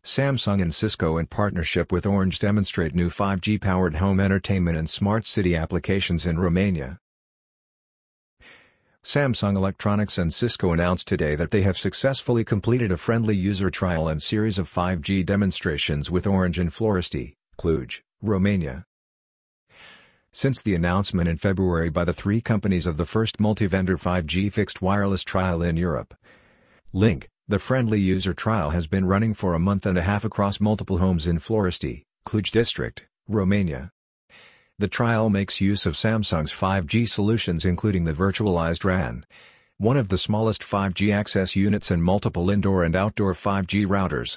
Samsung and Cisco in partnership with Orange demonstrate new 5G-powered home entertainment and smart city applications in Romania. Samsung Electronics and Cisco announced today that they have successfully completed a friendly user trial and series of 5G demonstrations with Orange in Florești, Cluj, Romania. Since the announcement in February by the three companies of the first multi-vendor 5G fixed wireless trial in Europe, Link, the friendly user trial has been running for a month and a half across multiple homes in Florești, Cluj district, Romania. The trial makes use of Samsung's 5G solutions including the virtualized RAN, one of the smallest 5G access units and multiple indoor and outdoor 5G routers,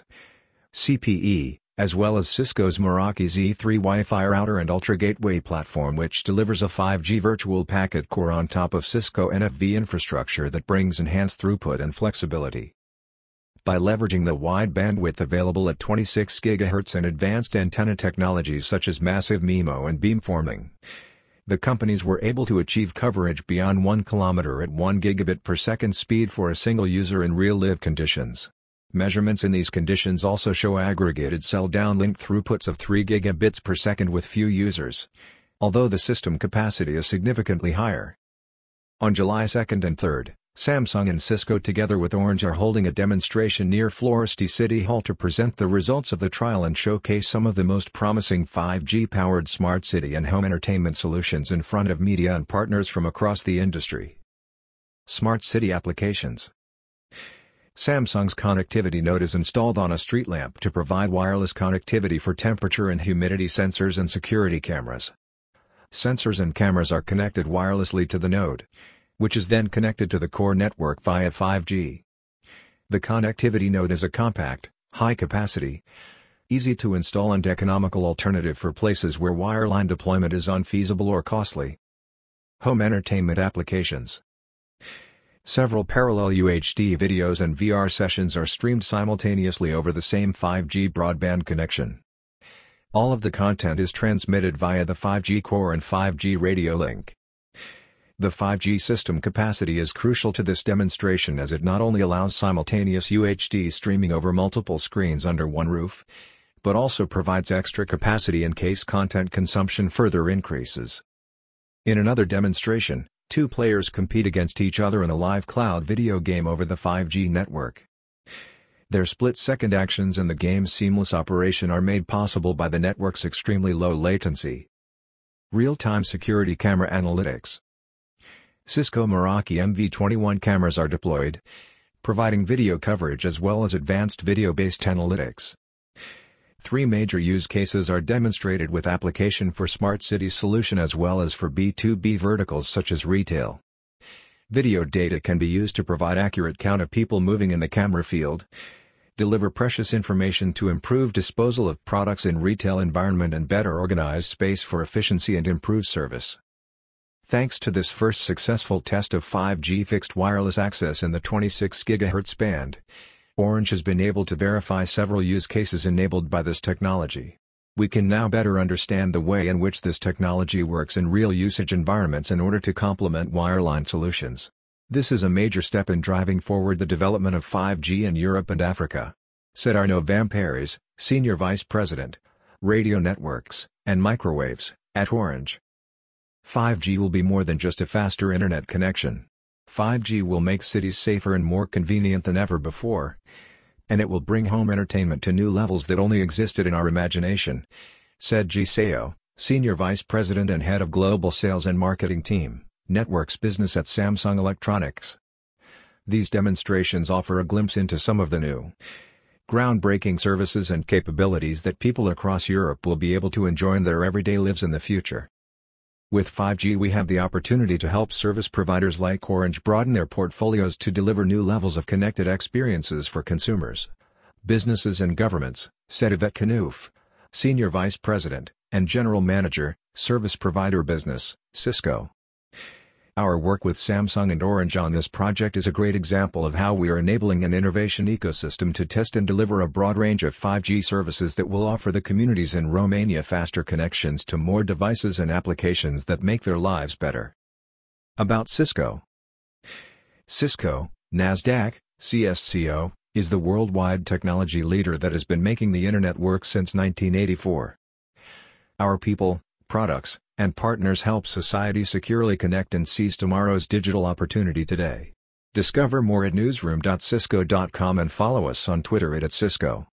CPE, as well as Cisco's Meraki Z3 Wi-Fi router and Ultra Gateway platform which delivers a 5G virtual packet core on top of Cisco NFV infrastructure that brings enhanced throughput and flexibility. By leveraging the wide bandwidth available at 26 GHz and advanced antenna technologies such as massive MIMO and beamforming, the companies were able to achieve coverage beyond 1 km at 1 gigabit per second speed for a single user in real-live conditions. Measurements in these conditions also show aggregated cell downlink throughputs of 3 gigabits per second with few users, although the system capacity is significantly higher. On July 2nd and 3rd, Samsung and Cisco together with Orange are holding a demonstration near Florești City Hall to present the results of the trial and showcase some of the most promising 5G-powered smart city and home entertainment solutions in front of media and partners from across the industry. Smart City Applications. Samsung's connectivity node is installed on a street lamp to provide wireless connectivity for temperature and humidity sensors and security cameras. Sensors and cameras are connected wirelessly to the node, which is then connected to the core network via 5G. The connectivity node is a compact, high-capacity, easy-to-install and economical alternative for places where wireline deployment is unfeasible or costly. Home entertainment applications. Several parallel UHD videos and VR sessions are streamed simultaneously over the same 5G broadband connection. All of the content is transmitted via the 5G core and 5G radio link. The 5G system capacity is crucial to this demonstration as it not only allows simultaneous UHD streaming over multiple screens under one roof, but also provides extra capacity in case content consumption further increases. In another demonstration, two players compete against each other in a live cloud video game over the 5G network. Their split-second actions and the game's seamless operation are made possible by the network's extremely low latency. Real-time security camera analytics. Cisco Meraki MV21 cameras are deployed, providing video coverage as well as advanced video-based analytics. Three major use cases are demonstrated with application for smart city solution as well as for B2B verticals such as retail. Video data can be used to provide accurate count of people moving in the camera field, deliver precious information to improve disposal of products in retail environment and better organize space for efficiency and improve service. Thanks to this first successful test of 5G fixed wireless access in the 26 GHz band, Orange has been able to verify several use cases enabled by this technology. We can now better understand the way in which this technology works in real usage environments in order to complement wireline solutions. This is a major step in driving forward the development of 5G in Europe and Africa, said Arnaud Vamperes, Senior Vice President, Radio Networks and Microwaves, at Orange. 5G will be more than just a faster internet connection. 5G will make cities safer and more convenient than ever before, and it will bring home entertainment to new levels that only existed in our imagination, said Ji Seo, Senior Vice President and Head of Global Sales and Marketing Team, Networks Business at Samsung Electronics. These demonstrations offer a glimpse into some of the new, groundbreaking services and capabilities that people across Europe will be able to enjoy in their everyday lives in the future. With 5G we have the opportunity to help service providers like Orange broaden their portfolios to deliver new levels of connected experiences for consumers, businesses and governments, said Yvette Kanouf, Senior Vice President and General Manager, Service Provider Business, Cisco. Our work with Samsung and Orange on this project is a great example of how we are enabling an innovation ecosystem to test and deliver a broad range of 5G services that will offer the communities in Romania faster connections to more devices and applications that make their lives better. About Cisco. Cisco, Nasdaq, CSCO, is the worldwide technology leader that has been making the Internet work since 1984. Our people, products, and partners help society securely connect and seize tomorrow's digital opportunity today. Discover more at newsroom.cisco.com and follow us on Twitter @Cisco.